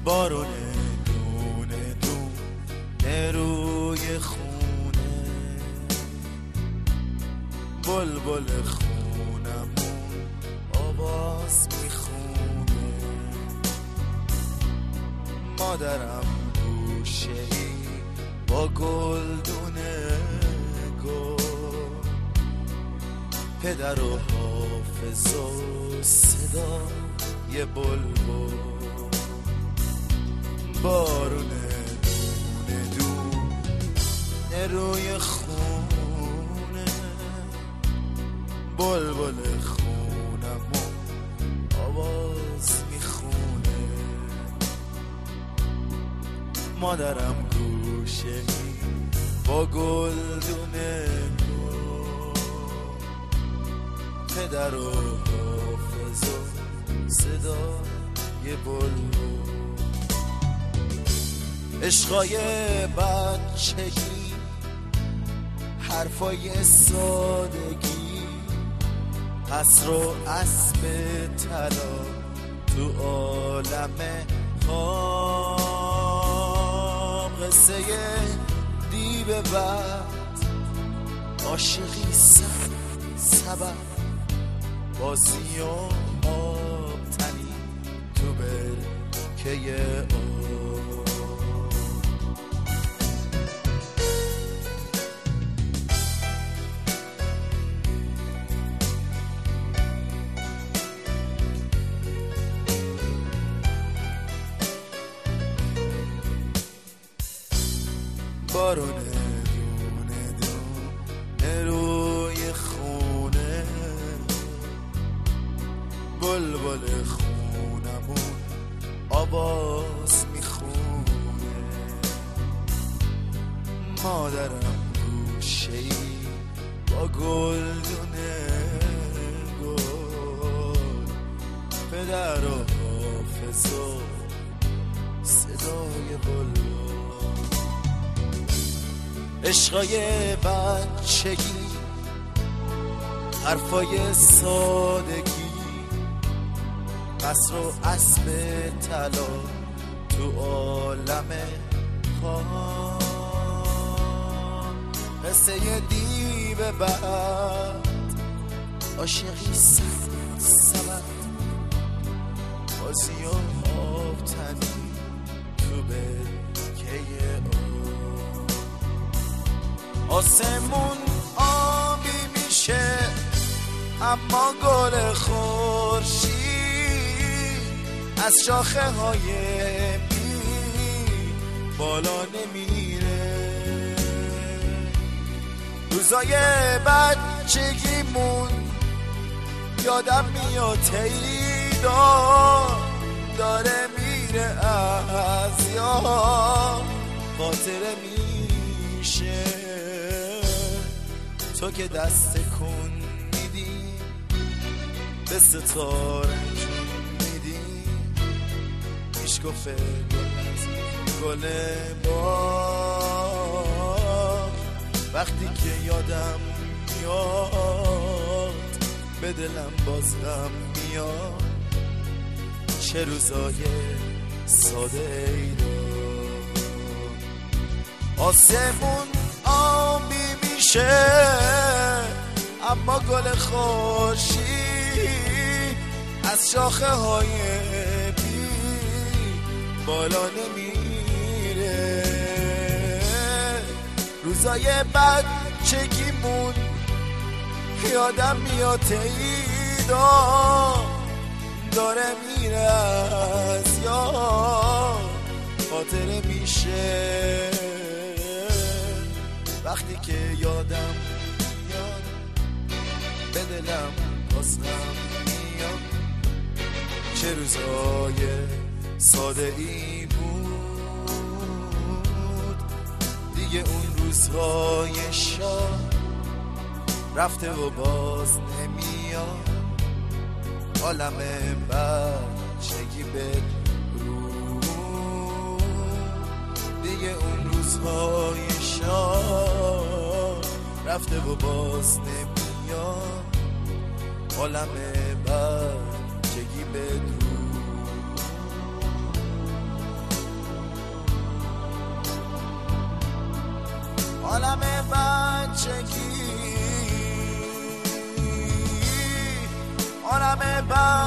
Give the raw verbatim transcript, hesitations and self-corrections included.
بارونه دونه دونه روی خونه، بلبل خونمون آواز میخونه. مادرم گوشه‌ای با گلدونه گل، پدر و حافظ و صدای بلبل. بارونه دونه دونه روی خونه، بلبل خونمون آواز میخونه. مادرم گوشه‌ای با گلدونه گل، پدر و حافظ و صدای بلبل. عشقای بچگی، حرفای سادگی، قصر و اسب طلا تو عالم خواب. قصه دیو بد، عاشقی سر سبب، بازی و آب تنی تو برکه آب. بارونه دونه دونه روی خونه، بلبل خونمون آواز میخونه. مادرم گوشه‌ای با گلدونه گل، پدر و حافظ و صدای بلبل. عشقای بچگی، حرفای سادگی، قصر و اسب طلا تو عالم خواب. قصه دیو بد، عاشقی سر سبب، بازی و آب تنی تو برکه آب. آسمون آبی میشه اما گل خورشید از شاخه های بی بالا نمیره. روزای بچگیمون یادم میاد تیدا داره میره از یاد، خاطره میشه تو که دست کن میدی به ستاره جون میدی. میشکفه گل از گل باغ، وقتی که یادم میاد به دلم باز غم میاد. چه روزای ساده ای رو آسمون آبی میشه اما گل خورشید از شاخه های بی بالا نمیره. روزای بچگیمون یادم میاد تیدا داره میره از یاد، خاطره میشه وقتی که یادم میاد به دلم باز غم میاد. چه روزای ساده ای بود دیگه، اون روزهای شاد رفته و باز نمیاد. عالم بچگی به رو دیگه، اون روزهای شاد رفته و باز نمیاد. عالم بچگی به رو عالم بچگی، عالم بچگی.